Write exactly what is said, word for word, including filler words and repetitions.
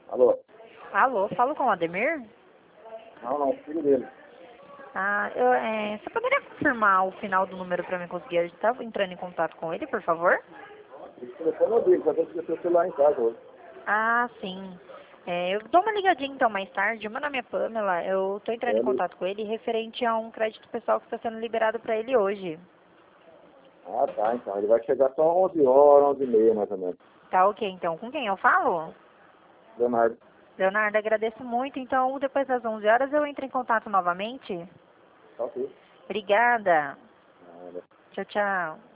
Alô? Alô, falo com o Ademir? Não, não, filho dele. Ah, eu, é, você poderia confirmar o final do número para mim conseguir? Eu estava entrando em contato com ele, por favor? Esse telefone eu digo, só tem que ter o celular em casa hoje. Ah, sim. É, eu dou uma ligadinha então mais tarde. Meu nome é Pamela. Eu estou entrando É, em ele... contato com ele referente a um crédito pessoal que está sendo liberado para ele hoje. Ah, tá, então. Ele vai chegar só onze horas, onze e meia, mais ou menos. Tá ok, então. Com quem eu falo? Leonardo. Leonardo, agradeço muito. Então, depois das onze horas eu entro em contato novamente. Tá ok. Obrigada. Nada. Tchau, tchau.